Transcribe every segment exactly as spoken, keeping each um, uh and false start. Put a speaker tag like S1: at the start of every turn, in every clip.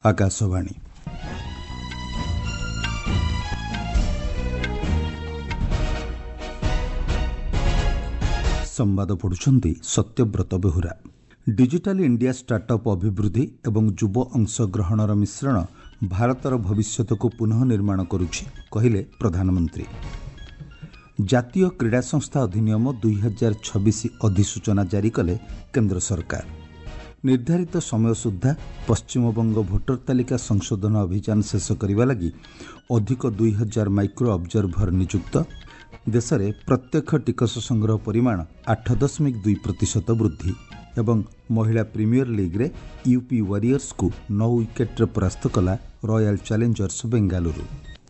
S1: आकाशवाणी। संवाद पढ़ुछंती Satyabrata Behura. Digital India startup अभिवृद्धि एवं युव अंशग्रहणर मिश्रण भारतर भविष्यत को पुनः निर्माण करुछि कहिले प्रधानमंत्री। जातीय क्रीड़ा संस्था अधिनियम दुई हजार छब्बीस अधिसूचना जारी कले केंद्र सरकार। निर्धारित समय सुधा पश्चिमबंग भोटर तालिका संशोधन अभियान शेष करने लगी अधिक दुई हजार माइक्रो ऑब्जर्भर नियुक्त। देश में प्रत्यक्ष टिकस संग्रह परिमाण आठ दशमिक दुई प्रतिशत वृद्धि एवं महिला प्रीमियर लीग रे यूपी वॉरियर्स को नौ विकेट परास्त कला royal challengers Bengaluru.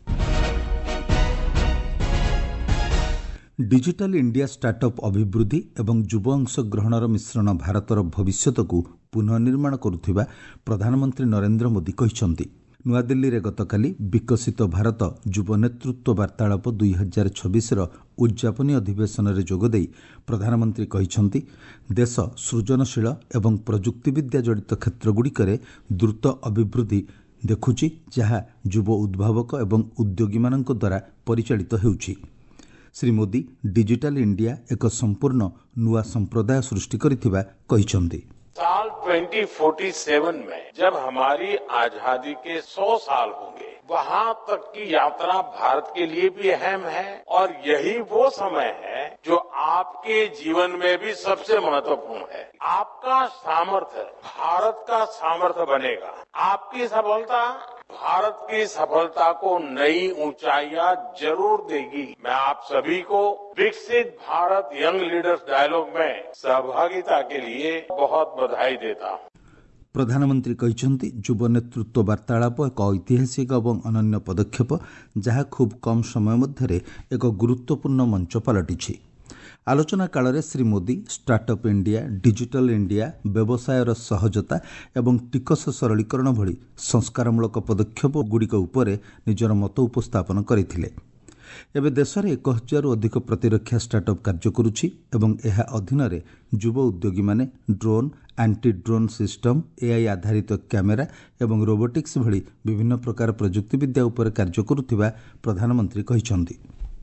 S1: Digital India startup अभिवृद्धि एवं युव अंशग्रहणर मिश्रण भारतर भविष्यत को पुनर्निर्माण करुथिबा प्रधानमंत्री नरेंद्र मोदी कहिसंती। नुआदिल्ली रे गतकाली विकसित भारत युव नेतृत्व वार्तालाप दुई हजार छब्बीस उद्यापनी अधिवेशन में जोगदे प्रधानमंत्री कहिसंती देश सृजनशील एवं प्रजुक्तिविद्या जड़ित क्षेत्रगुड़िकरे द्रुत अभिवृद्धि देखुछि जहाँ युव उद्भावक एवं उद्योगी मानक द्वारा परिचालित हेउछि। श्री मोदी डिजिटल इंडिया एक संपूर्ण नुआ संप्रदाय सृष्टि करिथिबा कहिसंती।
S2: साल दो हज़ार सैंतालीस में जब हमारी आजादी के सौ साल होंगे, वहाँ तक की यात्रा भारत के लिए भी अहम है और यही वो समय है जो आपके जीवन में भी सबसे महत्वपूर्ण है। आपका सामर्थ्य भारत का सामर्थ्य बनेगा। आपकी सफलता भारत की सफलता को नई ऊंचाइयां जरूर देगी। मैं आप सभी को विकसित भारत यंग लीडर्स डायलॉग में सहभागिता के लिए बहुत बधाई देता हूं।
S1: प्रधानमंत्री कहिसंती युव नेतृत्व वार्तालाप एक ऐतिहासिक और अनन्य पदक्षेप जहाँ खूब कम समय मध्य एक गुरुत्वपूर्ण मंच पलटिछि। आलोचना काल में Shri Modi startup India, digital India, व्यवसायर सहजता एवं टिकस सरलीकरण भली संस्कारमूलक पदक्षेप गुड़िक उपरे निजर मत उपस्थापन करथिले। एबे देश में एक हजार अधिक प्रतिरक्षा स्टार्टअप कार्य करुछि एवं एहा अधीन रे युव उद्योगी माने drone, anti drone system, AI आधारित कैमेरा एवं रोबोटिक्स भली विभिन्न प्रकार प्रजुक्तिविद्या उपर कार्य करुथिबा प्रधानमंत्री कहिसंती।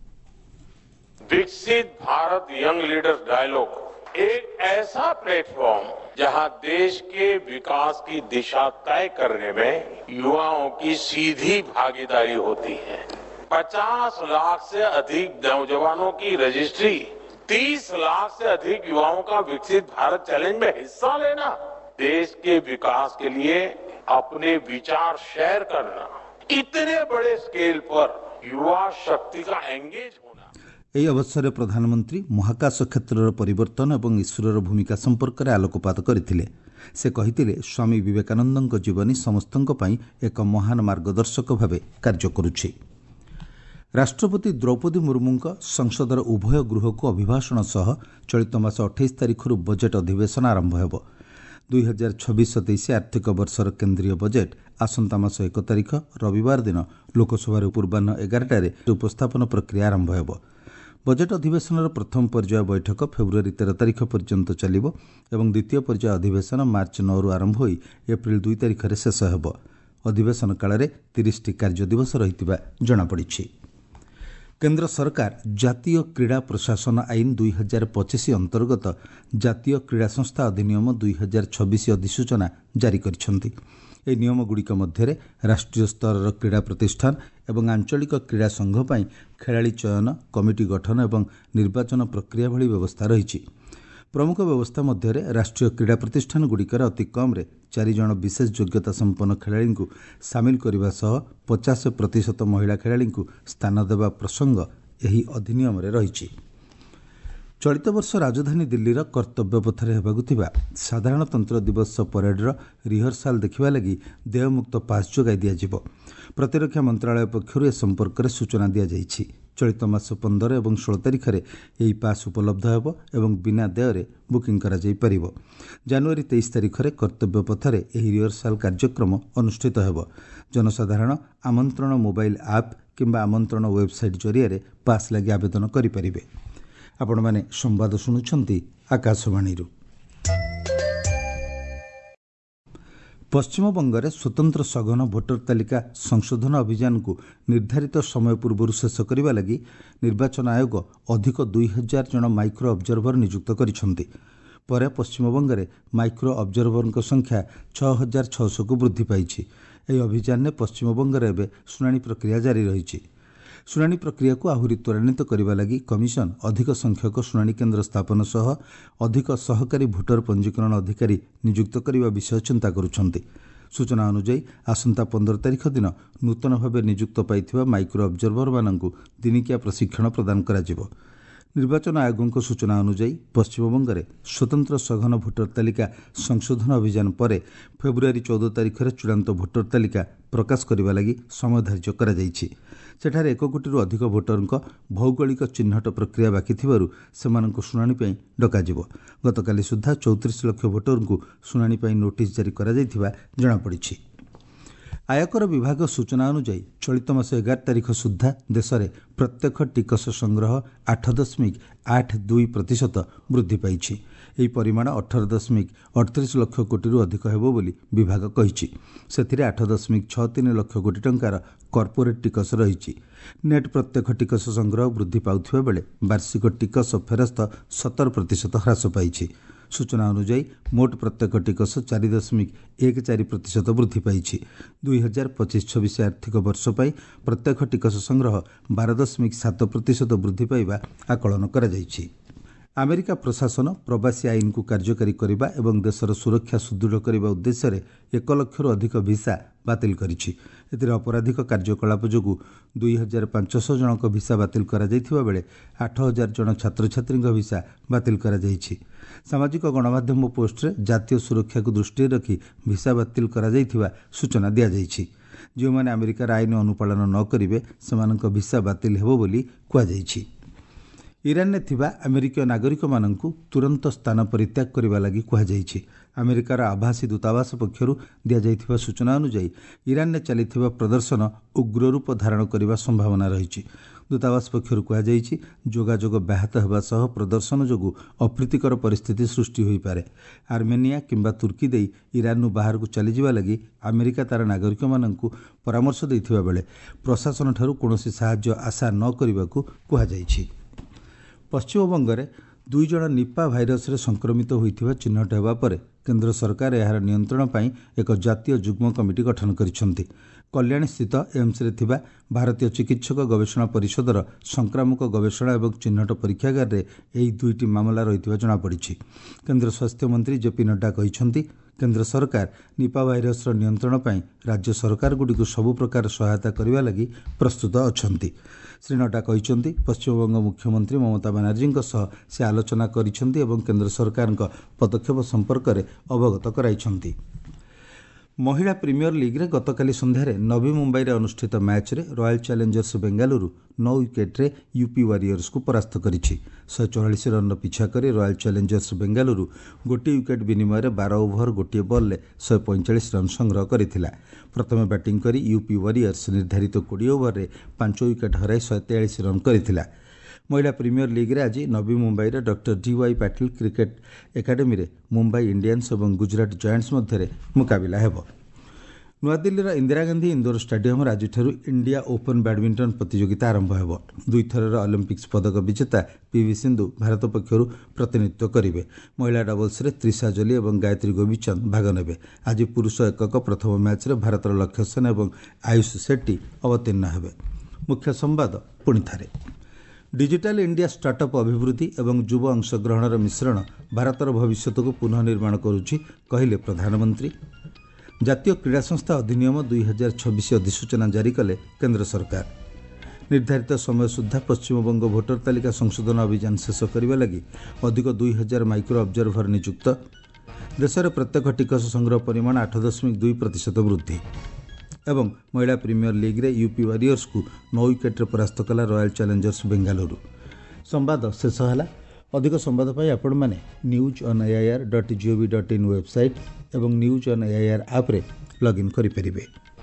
S2: विकसित भारत यंग लीडर्स डायलॉग एक ऐसा प्लेटफॉर्म जहां देश के विकास की दिशा तय करने में युवाओं की सीधी भागीदारी होती है। पचास लाख से अधिक नौजवानों की रजिस्ट्री, तीस लाख से अधिक युवाओं का विकसित भारत चैलेंज में हिस्सा लेना, देश के विकास के लिए अपने विचार शेयर करना, इतने बड़े स्केल पर युवा शक्ति का एंगेज होना।
S1: ଏହି ଅବସରରେ ପ୍ରଧାନମନ୍ତ୍ରୀ ମହାକାଶ କ୍ଷେତ୍ରର ପରିବର୍ତ୍ତନ ଏବଂ ଇସ୍ରୋର ଭୂମିକା ସମ୍ପର୍କରେ ଆଲୋକପାତ କରିଥିଲେ। ସେ କହିଥିଲେ ସ୍ୱାମୀ ବିବେକାନନ୍ଦଙ୍କ ଜୀବନୀ ସମସ୍ତଙ୍କ ପାଇଁ ଏକ ମହାନ ମାର୍ଗଦର୍ଶକ ଭାବେ କାର୍ଯ୍ୟ କରୁଛି। ରାଷ୍ଟ୍ରପତି ଦ୍ରୌପଦୀ ମୁର୍ମୁଙ୍କ ସଂସଦର ଉଭୟ ଗୃହକୁ ଅଭିଭାଷଣ ସହ ଚଳିତ ମାସ ଅଠେଇଶ ତାରିଖରୁ ବଜେଟ୍ ଅଧିବେଶନ ଆରମ୍ଭ ହେବ। ଦୁଇ ହଜାର ଛବିଶ ସତେଇଶ ଆର୍ଥିକ ବର୍ଷର କେନ୍ଦ୍ରୀୟ ବଜେଟ୍ ଆସନ୍ତା ମାସ ଏକ ତାରିଖ ରବିବାର ଦିନ ଲୋକସଭାରେ ପୂର୍ବାହ୍ନ ଏଗାରଟାରେ ଉପସ୍ଥାପନ ପ୍ରକ୍ରିୟା ଆରମ୍ଭ ହେବ। बजेट अधिवेशन प्रथम पर्याय बैठक फेब्रुआरी तेरह तारिख पर्यंत चलिब एवं द्वितीय पर्याय अधिवेशन मार्च नौ रु आरंभ होई एप्रिल दुई तारिख रे शेष हेब। अधिवेशन काल में तीस टी कार्य दिवस रहितिबा जणापड़िछि। केंद्र सरकार जातीय क्रीड़ा प्रशासन आईन दुई हजार पच्चीस अंतर्गत जातीय क्रीड़ा संस्था अधिनियम दुई हजार छब्बीस अधिसूचना जारी करिसेंति। ଏହି ନିୟମଗୁଡ଼ିକ ମଧ୍ୟରେ ରାଷ୍ଟ୍ରୀୟ ସ୍ତରର କ୍ରୀଡ଼ା ପ୍ରତିଷ୍ଠାନ ଏବଂ ଆଞ୍ଚଳିକ କ୍ରୀଡ଼ା ସଂଘ ପାଇଁ ଖେଳାଳି ଚୟନ, କମିଟି ଗଠନ ଏବଂ ନିର୍ବାଚନ ପ୍ରକ୍ରିୟା ଭଳି ବ୍ୟବସ୍ଥା ରହିଛି। ପ୍ରମୁଖ ବ୍ୟବସ୍ଥା ମଧ୍ୟରେ ରାଷ୍ଟ୍ରୀୟ କ୍ରୀଡ଼ା ପ୍ରତିଷ୍ଠାନଗୁଡ଼ିକରେ ଅତି କମ୍ରେ ଚାରି ଜଣ ବିଶେଷ ଯୋଗ୍ୟତା ସମ୍ପନ୍ନ ଖେଳାଳିଙ୍କୁ ସାମିଲ କରିବା ସହ ପଚାଶ ପ୍ରତିଶତ ମହିଳା ଖେଳାଳିଙ୍କୁ ସ୍ଥାନ ଦେବା ପ୍ରସଙ୍ଗ ଏହି ଅଧିନିୟମରେ ରହିଛି। ଚଳିତ ବର୍ଷ ରାଜଧାନୀ ଦିଲ୍ଲୀର କର୍ତ୍ତବ୍ୟ ପଥରେ ହେବାକୁ ଥିବା ସାଧାରଣତନ୍ତ୍ର ଦିବସ ପରେଡ୍ର ରିହର୍ସାଲ ଦେଖିବା ଲାଗି ଦେୟମୁକ୍ତ ପାସ୍ ଯୋଗାଇ ଦିଆଯିବ। ପ୍ରତିରକ୍ଷା ମନ୍ତ୍ରଣାଳୟ ପକ୍ଷରୁ ଏ ସମ୍ପର୍କରେ ସୂଚନା ଦିଆଯାଇଛି। ଚଳିତ ମାସ ପନ୍ଦର ଏବଂ ଷୋହଳ ତାରିଖରେ ଏହି ପାସ୍ ଉପଲବ୍ଧ ହେବ ଏବଂ ବିନା ଦେୟରେ ବୁକିଂ କରାଯାଇପାରିବ। ଜାନୁଆରୀ ତେଇଶ ତାରିଖରେ କର୍ତ୍ତବ୍ୟ ପଥରେ ଏହି ରିହର୍ସାଲ କାର୍ଯ୍ୟକ୍ରମ ଅନୁଷ୍ଠିତ ହେବ। ଜନସାଧାରଣ ଆମନ୍ତ୍ରଣ ମୋବାଇଲ ଆପ୍ କିମ୍ବା ଆମନ୍ତ୍ରଣ ୱେବସାଇଟ୍ ଜରିଆରେ ପାସ୍ ଲାଗି ଆବେଦନ କରିପାରିବେ। ଆପଣମାନେ ସମ୍ବାଦ ଶୁଣୁଛନ୍ତି ଆକାଶବାଣୀରୁ। ପଶ୍ଚିମବଙ୍ଗରେ ସ୍ୱତନ୍ତ୍ର ସଘନ ଭୋଟର ତାଲିକା ସଂଶୋଧନ ଅଭିଯାନକୁ ନିର୍ଦ୍ଧାରିତ ସମୟ ପୂର୍ବରୁ ଶେଷ କରିବା ଲାଗି ନିର୍ବାଚନ ଆୟୋଗ ଅଧିକ ଦୁଇ ହଜାର ଜଣ ମାଇକ୍ରୋ ଅବଜର୍ଭର ନିଯୁକ୍ତ କରିଛନ୍ତି। ପରେ ପଶ୍ଚିମବଙ୍ଗରେ ମାଇକ୍ରୋ ଅବଜର୍ଭରଙ୍କ ସଂଖ୍ୟା ଛଅ ହଜାର ଛଅଶହକୁ ବୃଦ୍ଧି ପାଇଛି। ଏହି ଅଭିଯାନରେ ପଶ୍ଚିମବଙ୍ଗରେ ଏବେ ଶୁଣାଣି ପ୍ରକ୍ରିୟା ଜାରି ରହିଛି। ଶୁଣାଣି ପ୍ରକ୍ରିୟାକୁ ଆହୁରି ତ୍ୱରାନ୍ୱିତ କରିବା ଲାଗି କମିଶନ ଅଧିକ ସଂଖ୍ୟକ ଶୁଣାଣି କେନ୍ଦ୍ର ସ୍ଥାପନ ସହ ଅଧିକ ସହକାରୀ ଭୋଟର ପଞ୍ଜୀକରଣ ଅଧିକାରୀ ନିଯୁକ୍ତ କରିବା ବିଷୟ ଚିନ୍ତା କରୁଛନ୍ତି। ସୂଚନା ଅନୁଯାୟୀ ଆସନ୍ତା ପନ୍ଦର ତାରିଖ ଦିନ ନୂତନ ଭାବେ ନିଯୁକ୍ତ ପାଇଥିବା ମାଇକ୍ରୋ ଅବଜର୍ଭରମାନଙ୍କୁ ଦିନିକିଆ ପ୍ରଶିକ୍ଷଣ ପ୍ରଦାନ କରାଯିବ। ନିର୍ବାଚନ ଆୟୋଗଙ୍କ ସୂଚନା ଅନୁଯାୟୀ ପଶ୍ଚିମବଙ୍ଗରେ ସ୍ୱତନ୍ତ୍ର ସଘନ ଭୋଟର ତାଲିକା ସଂଶୋଧନ ଅଭିଯାନ ପରେ ଫେବୃଆରୀ ଚଉଦ ତାରିଖରେ ଚୂଡ଼ାନ୍ତ ଭୋଟର ତାଲିକା ପ୍ରକାଶ କରିବା ଲାଗି ସମୟ ଧାର୍ଯ୍ୟ କରାଯାଇଛି। ସେଠାରେ ଏକ କୋଟିରୁ ଅଧିକ ଭୋଟରଙ୍କ ଭୌଗୋଳିକ ଚିହ୍ନଟ ପ୍ରକ୍ରିୟା ବାକି ଥିବାରୁ ସେମାନଙ୍କୁ ଶୁଣାଣି ପାଇଁ ଡକାଯିବ। ଗତକାଲି ସୁଦ୍ଧା ଚଉତିରିଶ ଲକ୍ଷ ଭୋଟରଙ୍କୁ ଶୁଣାଣି ପାଇଁ ନୋଟିସ୍ ଜାରି କରାଯାଇଥିବା ଜଣାପଡ଼ିଛି। ଆୟକର ବିଭାଗ ସୂଚନା ଅନୁଯାୟୀ ଚଳିତ ମାସ ଏଗାର ତାରିଖ ସୁଦ୍ଧା ଦେଶରେ ପ୍ରତ୍ୟକ୍ଷ ଟିକସ ସଂଗ୍ରହ ଆଠ ଦଶମିକ ଆଠ ଦୁଇ ପ୍ରତିଶତ ବୃଦ୍ଧି ପାଇଛି। ଏହି ପରିମାଣ ଅଠର ଦଶମିକ ଅଠତିରିଶ ଲକ୍ଷ କୋଟିରୁ ଅଧିକ ହେବ ବୋଲି ବିଭାଗ କହିଛି। ସେଥିରେ ଆଠ ଦଶମିକ ଛଅ ତିନି ଲକ୍ଷ କୋଟି ଟଙ୍କାର କର୍ପୋରେଟ୍ ଟିକସ ରହିଛି। ନେଟ୍ ପ୍ରତ୍ୟକ୍ଷ ଟିକସ ସଂଗ୍ରହ ବୃଦ୍ଧି ପାଉଥିବା ବେଳେ ବାର୍ଷିକ ଟିକସ ଫେରସ୍ତ ସତର ପ୍ରତିଶତ ହ୍ରାସ ପାଇଛି। ସୂଚନା ଅନୁଯାୟୀ ମୋଟ ପ୍ରତ୍ୟକ୍ଷ ଟିକସ ଚାରି ଦଶମିକ ଏକ ଚାରି ପ୍ରତିଶତ ବୃଦ୍ଧି ପାଇଛି। ଦୁଇ ହଜାର ପଚିଶ ଛବିଶ ଆର୍ଥିକ ବର୍ଷ ପାଇଁ ପ୍ରତ୍ୟକ୍ଷ ଟିକସ ସଂଗ୍ରହ ବାର ଦଶମିକ ସାତ ପ୍ରତିଶତ ବୃଦ୍ଧି ପାଇବା ଆକଳନ କରାଯାଇଛି। ଆମେରିକା ପ୍ରଶାସନ ପ୍ରବାସୀ ଆଇନକୁ କାର୍ଯ୍ୟକାରୀ କରିବା ଏବଂ ଦେଶର ସୁରକ୍ଷା ସୁଦୃଢ଼ କରିବା ଉଦ୍ଦେଶ୍ୟରେ ଏକ ଲକ୍ଷରୁ ଅଧିକ ଭିସା ବାତିଲ କରିଛି। ଏଥିରେ ଅପରାଧିକ କାର୍ଯ୍ୟକଳାପ ଯୋଗୁଁ ଦୁଇ ହଜାର ପାଞ୍ଚଶହ ଜଣଙ୍କ ଭିସା ବାତିଲ କରାଯାଇଥିବା ବେଳେ ଆଠ ହଜାର ଜଣ ଛାତ୍ରଛାତ୍ରୀଙ୍କ ଭିସା ବାତିଲ କରାଯାଇଛି। ସାମାଜିକ ଗଣମାଧ୍ୟମ ପୋଷ୍ଟରେ ଜାତୀୟ ସୁରକ୍ଷାକୁ ଦୃଷ୍ଟିରେ ରଖି ଭିସା ବାତିଲ କରାଯାଇଥିବା ସୂଚନା ଦିଆଯାଇଛି। ଯେଉଁମାନେ ଆମେରିକାର ଆଇନ ଅନୁପାଳନ ନ କରିବେ ସେମାନଙ୍କ ଭିସା ବାତିଲ ହେବ ବୋଲି କୁହାଯାଇଛି। ଇରାନରେ ଥିବା ଆମେରିକୀୟ ନାଗରିକମାନଙ୍କୁ ତୁରନ୍ତ ସ୍ଥାନ ପରିତ୍ୟାଗ କରିବା ଲାଗି କୁହାଯାଇଛି। ଆମେରିକାର ଆଭାସୀ ଦୂତାବାସ ପକ୍ଷରୁ ଦିଆଯାଇଥିବା ସୂଚନା ଅନୁଯାୟୀ ଇରାନରେ ଚାଲିଥିବା ପ୍ରଦର୍ଶନ ଉଗ୍ରରୂପ ଧାରଣ କରିବା ସମ୍ଭାବନା ରହିଛି। ଦୂତାବାସ ପକ୍ଷରୁ କୁହାଯାଇଛି ଯୋଗାଯୋଗ ବ୍ୟାହତ ହେବା ସହ ପ୍ରଦର୍ଶନ ଯୋଗୁଁ ଅପ୍ରୀତିକର ପରିସ୍ଥିତି ସୃଷ୍ଟି ହୋଇପାରେ। ଆର୍ମେନିଆ କିମ୍ବା ତୁର୍କୀ ଦେଇ ଇରାନରୁ ବାହାରକୁ ଚାଲିଯିବା ଲାଗି ଆମେରିକା ତାର ନାଗରିକମାନଙ୍କୁ ପରାମର୍ଶ ଦେଇଥିବା ବେଳେ ପ୍ରଶାସନଠାରୁ କୌଣସି ସାହାଯ୍ୟ ଆଶା ନ କରିବାକୁ କୁହାଯାଇଛି। ପଶ୍ଚିମବଙ୍ଗରେ ଦୁଇ ଜଣ ନିପା ଭାଇରସରେ ସଂକ୍ରମିତ ହୋଇଥିବା ଚିହ୍ନଟ ହେବା ପରେ କେନ୍ଦ୍ର ସରକାର ଏହାର ନିୟନ୍ତ୍ରଣ ପାଇଁ ଏକ ଜାତୀୟ ଯୁଗ୍ମ କମିଟି ଗଠନ କରିଛନ୍ତି। କଲ୍ୟାଣୀସ୍ଥିତ ଏମ୍ସରେ ଥିବା ଭାରତୀୟ ଚିକିତ୍ସକ ଗବେଷଣା ପରିଷଦର ସଂକ୍ରାମକ ଗବେଷଣା ଏବଂ ଚିହ୍ନଟ ପରୀକ୍ଷାଗାରରେ ଏହି ଦୁଇଟି ମାମଲା ରହିଥିବା ଜଣାପଡ଼ିଛି। କେନ୍ଦ୍ର ସ୍ୱାସ୍ଥ୍ୟମନ୍ତ୍ରୀ ଜେପି ନଡ୍ଡା କହିଛନ୍ତି କେନ୍ଦ୍ର ସରକାର ନିପା ଭାଇରସର ନିୟନ୍ତ୍ରଣ ପାଇଁ ରାଜ୍ୟ ସରକାରଗୁଡ଼ିକୁ ସବୁ ପ୍ରକାର ସହାୟତା କରିବା ଲାଗି ପ୍ରସ୍ତୁତ ଅଛନ୍ତି। ଶ୍ରୀ ନଡ୍ଡା କହିଛନ୍ତି ପଶ୍ଚିମବଙ୍ଗ ମୁଖ୍ୟମନ୍ତ୍ରୀ ମମତା ବାନାର୍ଜୀଙ୍କ ସହ ସେ ଆଲୋଚନା କରିଛନ୍ତି ଏବଂ କେନ୍ଦ୍ର ସରକାରଙ୍କ ପଦକ୍ଷେପ ସମ୍ପର୍କରେ ଅବଗତ କରାଇଛନ୍ତି। ମହିଳା ପ୍ରିମିୟର ଲିଗ୍ରେ ଗତକାଲି ସନ୍ଧ୍ୟାରେ ନଭି ମୁମ୍ବାଇରେ ଅନୁଷ୍ଠିତ ମ୍ୟାଚ୍ରେ ରୟାଲ ଚ୍ୟାଲେଞ୍ଜର୍ସ ବେଙ୍ଗାଲୁରୁ ନଅ ୱିକେଟ୍ରେ ୟୁପି ୱାରିୟର୍ସକୁ ପରାସ୍ତ କରିଛି। ଶହେ ଚଉରାଳିଶ ରନ୍ର ପିଛା କରି ରୟାଲ ଚ୍ୟାଲେଞ୍ଜର୍ସ ବେଙ୍ଗାଲୁରୁ ଗୋଟିଏ ୱିକେଟ୍ ବିନିମୟରେ ବାର ଓଭର ଗୋଟିଏ ବଲ୍ରେ ଶହେ ପଇଁଚାଳିଶ ରନ୍ ସଂଗ୍ରହ କରିଥିଲା। ପ୍ରଥମେ ବ୍ୟାଟିଂ କରି ୟୁପି ୱାରିୟର୍ସ ନିର୍ଦ୍ଧାରିତ କୋଡ଼ିଏ ଓଭରରେ ପାଞ୍ଚ ୱିକେଟ୍ ହରାଇ ଶହେ ତେୟାଳିଶ ରନ୍ କରିଥିଲା। ମହିଳା ପ୍ରିମିୟର ଲିଗ୍ରେ ଆଜି ନଭି ମୁମ୍ବାଇର ଡକ୍ଟର ଡିୱାଇ ପାଟିଲ କ୍ରିକେଟ୍ ଏକାଡେମୀରେ ମୁମ୍ବାଇ ଇଣ୍ଡିଆନ୍ସ ଏବଂ ଗୁଜରାଟ ଜୟାଣ୍ଟସ୍ ମଧ୍ୟରେ ମୁକାବିଲା ହେବ। ନୂଆଦିଲ୍ଲୀର ଇନ୍ଦିରା ଗାନ୍ଧୀ ଇନ୍ଦୋର ଷ୍ଟାଡିୟମରେ ଆଜିଠାରୁ ଇଣ୍ଡିଆ ଓପନ୍ ବ୍ୟାଡମିଣ୍ଟନ ପ୍ରତିଯୋଗିତା ଆରମ୍ଭ ହେବ। ଦୁଇଥରର ଅଲିମ୍ପିକ୍ସ ପଦକ ବିଜେତା ପିଭି ସିନ୍ଧୁ ଭାରତ ପକ୍ଷରୁ ପ୍ରତିନିଧିତ୍ୱ କରିବେ। ମହିଳା ଡବଲ୍ସରେ ତ୍ରିଷା ଜଲି ଏବଂ ଗାୟତ୍ରୀ ଗୋପୀଚନ୍ଦ ଭାଗ ନେବେ। ଆଜି ପୁରୁଷ ଏକକ ପ୍ରଥମ ମ୍ୟାଚ୍ରେ ଭାରତର ଲକ୍ଷ୍ୟ ସେନ ଏବଂ ଆୟୁଷ ସେଟ୍ଟି ଅବତୀର୍ଣ୍ଣ ହେବେ। ମୁଖ୍ୟ ସମ୍ବାଦ ପୁଣିଥରେ। ଡିଜିଟାଲ ଇଣ୍ଡିଆ ଷ୍ଟାର୍ଟଅପ୍ ଅଭିବୃଦ୍ଧି ଏବଂ ଯୁବ ଅଂଶଗ୍ରହଣର ମିଶ୍ରଣ ଭାରତର ଭବିଷ୍ୟତକୁ ପୁନଃ ନିର୍ମାଣ କରୁଛି କହିଲେ ପ୍ରଧାନମନ୍ତ୍ରୀ। ଜାତୀୟ କ୍ରୀଡ଼ା ସଂସ୍ଥା ଅଧିନିୟମ ଦୁଇ ହଜାର ଛବିଶ ଅଧିସୂଚନା ଜାରି କଲେ କେନ୍ଦ୍ର ସରକାର। ନିର୍ଦ୍ଧାରିତ ସମୟ ସୁଦ୍ଧା ପଶ୍ଚିମବଙ୍ଗ ଭୋଟର ତାଲିକା ସଂଶୋଧନ ଅଭିଯାନ ଶେଷ କରିବା ଲାଗି ଅଧିକ ଦୁଇ ହଜାର ମାଇକ୍ରୋ ଅବଜର୍ଭର ନିଯୁକ୍ତ। ଦେଶରେ ପ୍ରତ୍ୟକ୍ଷ ଟିକସ ସଂଗ୍ରହ ପରିମାଣ ଆଠ ଦଶମିକ ଦୁଇ ପ୍ରତିଶତ ବୃଦ୍ଧି ଏବଂ ମହିଳା ପ୍ରିମିୟର ଲିଗ୍ରେ ୟୁପି ୱାରିୟର୍ସକୁ ନଅ ୱିକେଟ୍ରେ ପରାସ୍ତ କଲା ରୟାଲ ଚ୍ୟାଲେଞ୍ଜର୍ସ ବେଙ୍ଗାଲୁରୁ। ସମ୍ବାଦ ଶେଷ ହେଲା। ଅଧିକ ସମ୍ବାଦ ପାଇଁ ଆପଣମାନେ news on AIR dot GOV dot in website ଏବଂ ନ୍ୟୁଜ୍ ଅନ୍ ଏଆଇଆର୍ ଆପ୍ରେ ଲଗ୍ଇନ୍ କରିପାରିବେ।